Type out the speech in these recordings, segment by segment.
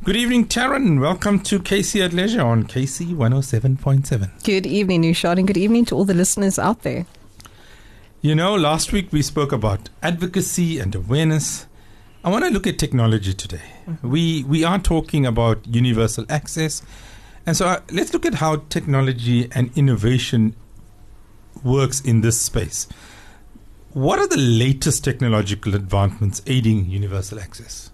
Good evening, Taryn. Welcome to KC at Leisure on KC 107.7. Good evening, Nushad, and good evening to all the listeners out there. You know, last week we spoke about advocacy and awareness. I want to look at technology today. We are talking about universal access. And so let's look at how technology and innovation works in this space. What are the latest technological advancements aiding universal access?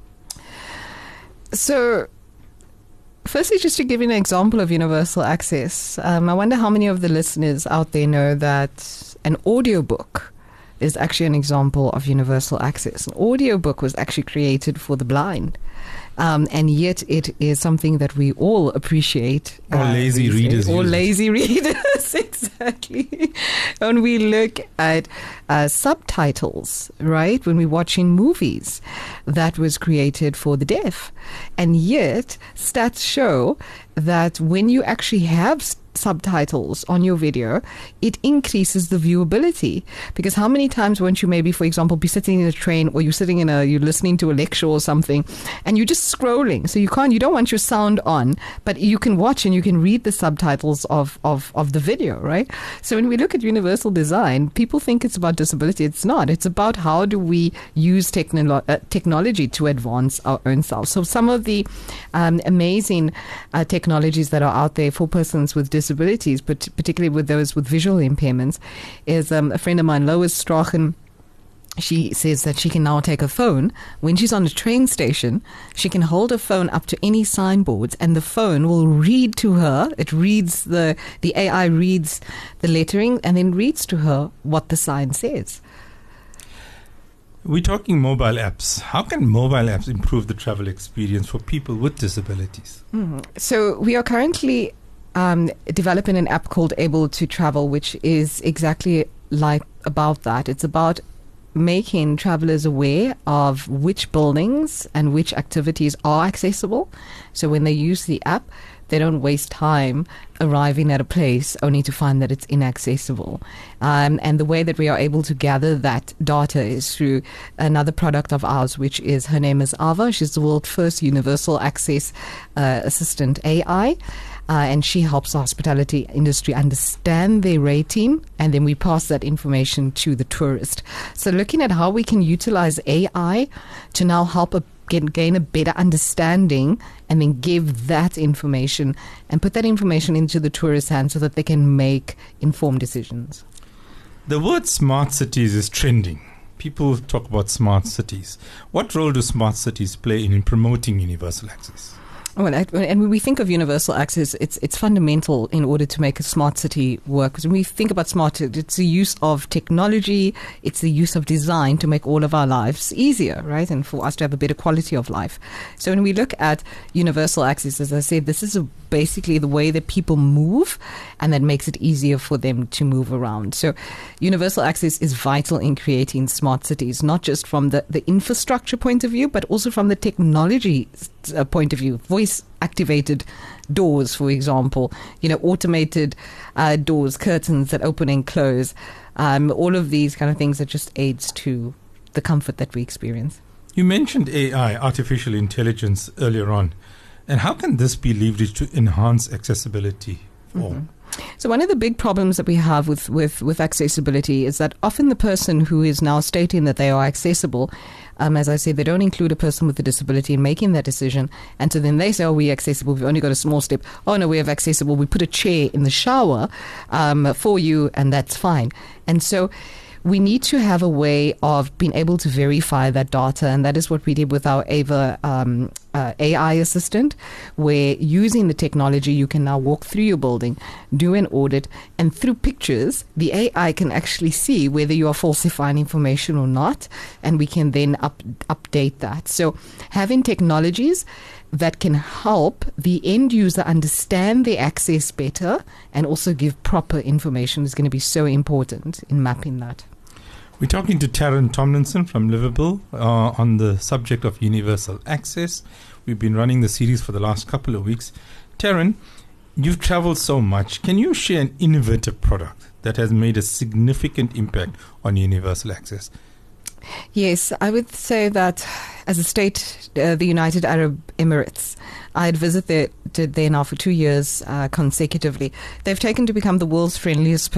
So, firstly, just to give you an example of universal access, I wonder how many of the listeners out there know that an audiobook is actually an example of universal access. An audiobook was actually created for the blind. And yet it is something that we all appreciate. Or lazy readers. Or lazy readers, exactly. When we look at subtitles, right? When we're watching movies, that was created for the deaf. And yet stats show that when you actually have subtitles on your video, it increases the viewability. Because how many times won't you maybe, for example, be sitting in a train or you're listening to a lecture or something and you're just scrolling. So you don't want your sound on, but you can watch and you can read the subtitles of the video, right? So when we look at universal design, people think it's about disability. It's not. It's about how do we use technology to advance our own selves. So some of the amazing technologies that are out there for persons with disabilities, but particularly with those with visual impairments, is a friend of mine, Lois Strachen. She says that she can now take a phone. When she's on a train station, she can hold a phone up to any signboards and the phone will read to her. It reads the AI reads the lettering and then reads to her what the sign says. We're talking mobile apps. How can mobile apps improve the travel experience for people with disabilities? So we are currently developing an app called Able to Travel, which is exactly like about that. It's about making travelers aware of which buildings and which activities are accessible. So when they use the app, they don't waste time arriving at a place only to find that it's inaccessible. And the way that we are able to gather that data is through another product of ours, which is, her name is Ava. She's the world's first universal access assistant AI. And she helps the hospitality industry understand their rating, and then we pass that information to the tourist. So looking at how we can utilize AI to now help gain a better understanding and then give that information and put that information into the tourist's hands so that they can make informed decisions. The word smart cities is trending. People talk about smart cities. What role do smart cities play in promoting universal access? Well, and when we think of universal access, it's fundamental in order to make a smart city work. Because when we think about smart, it's the use of technology, it's the use of design to make all of our lives easier, right? And for us to have a better quality of life. So when we look at universal access, as I said, this is basically the way that people move, and that makes it easier for them to move around. So universal access is vital in creating smart cities, not just from the infrastructure point of view, but also from the technology point of view. Voice activated doors, for example, automated doors, curtains that open and close, all of these kind of things that just aids to the comfort that we experience. You mentioned AI, artificial intelligence, earlier on. And how can this be leveraged to enhance accessibility for all? So one of the big problems that we have with accessibility is that often the person who is now stating that they are accessible, as I said, they don't include a person with a disability in making that decision. And so then they say, we're accessible. We've only got a small step. Oh, no, we have accessible. We put a chair in the shower for you, and that's fine. And so we need to have a way of being able to verify that data, and that is what we did with our Ava AI assistant, where using the technology, you can now walk through your building, do an audit, and through pictures, the AI can actually see whether you are falsifying information or not, and we can then update that. So having technologies that can help the end user understand the access better and also give proper information is going to be so important in mapping that. We're talking to Taryn Tomlinson from Liverpool on the subject of universal access. We've been running the series for the last couple of weeks. Taryn, you've traveled so much. Can you share an innovative product that has made a significant impact on universal access? Yes, I would say that as a state, the United Arab Emirates, I had visited there now for 2 years consecutively. They've taken to become the world's friendliest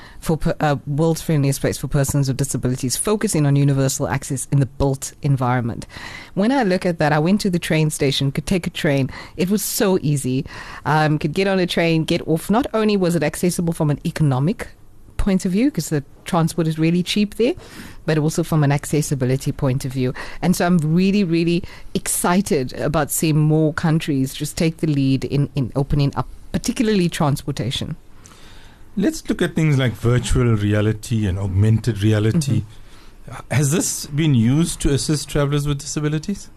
world's friendliest place for persons with disabilities, focusing on universal access in the built environment. When I look at that, I went to the train station, could take a train. It was so easy. Could get on a train, get off. Not only was it accessible from an economic point of view, because the transport is really cheap there, but also from an accessibility point of view. And so I'm really, really excited about seeing more countries just take the lead in opening up, particularly transportation. Let's look at things like virtual reality and augmented reality. Has this been used to assist travelers with disabilities?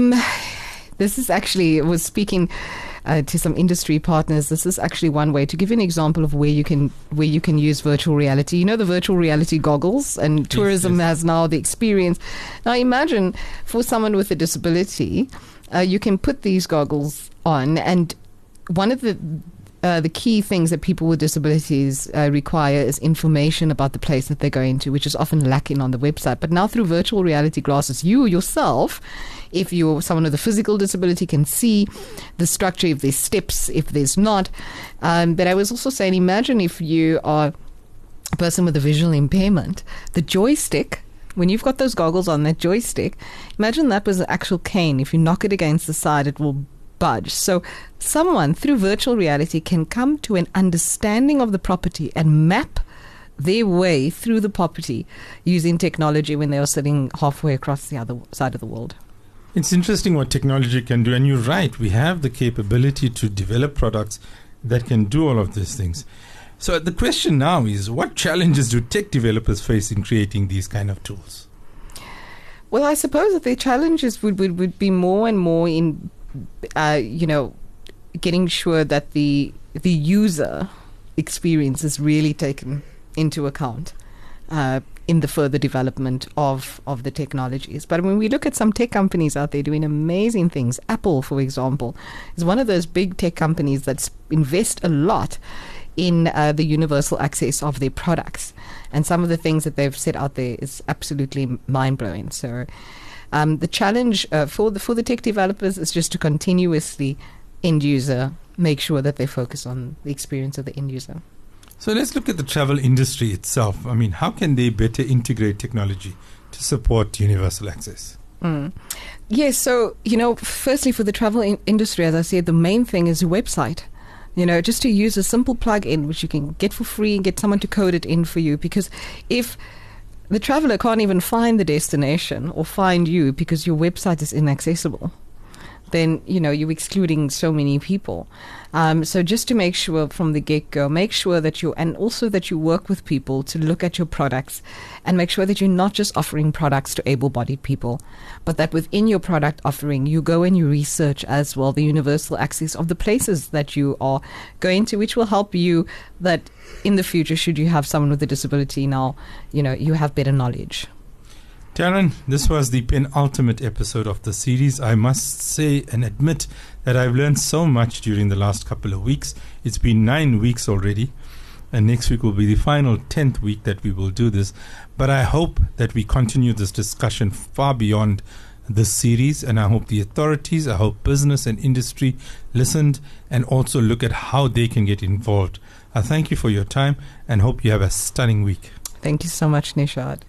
This is actually, I was speaking to some industry partners. This is actually one way to give you an example of where you can use virtual reality. You know, the virtual reality goggles, and tourism has now the experience. Now imagine for someone with a disability, you can put these goggles on, and one of the key things that people with disabilities require is information about the place that they're going to, which is often lacking on the website. But now through virtual reality glasses, you yourself, if you're someone with a physical disability, can see the structure, if there's steps, if there's not. But I was also saying, imagine if you are a person with a visual impairment, the joystick, when you've got those goggles on, that joystick, imagine that was an actual cane. If you knock it against the side, it will budge. So someone through virtual reality can come to an understanding of the property and map their way through the property using technology when they are sitting halfway across the other side of the world. It's interesting what technology can do, and you're right, we have the capability to develop products that can do all of these things. So the question now is, what challenges do tech developers face in creating these kind of tools? Well, I suppose that the challenges would be more and more in getting sure that the user experience is really taken into account in the further development of the technologies. But when we look at some tech companies out there doing amazing things, Apple, for example, is one of those big tech companies that invest a lot in the universal access of their products. And some of the things that they've set out there is absolutely mind-blowing. So the challenge for the tech developers is just to continuously end user, make sure that they focus on the experience of the end user. So let's look at the travel industry itself. I mean, how can they better integrate technology to support universal access? Yes, so, firstly for the travel industry, as I said, the main thing is a website. Just to use a simple plug-in which you can get for free and get someone to code it in for you, because if the traveler can't even find the destination or find you because your website is inaccessible, then, you're excluding so many people. So just to make sure from the get-go, make sure that and also that you work with people to look at your products and make sure that you're not just offering products to able-bodied people, but that within your product offering, you go and you research as well the universal access of the places that you are going to, which will help you that in the future, should you have someone with a disability now, you have better knowledge. Taryn, this was the penultimate episode of the series. I must say and admit that I've learned so much during the last couple of weeks. It's been 9 weeks already, and next week will be the final 10th week that we will do this. But I hope that we continue this discussion far beyond this series, and I hope the authorities, I hope business and industry listened and also look at how they can get involved. I thank you for your time and hope you have a stunning week. Thank you so much, Nishad.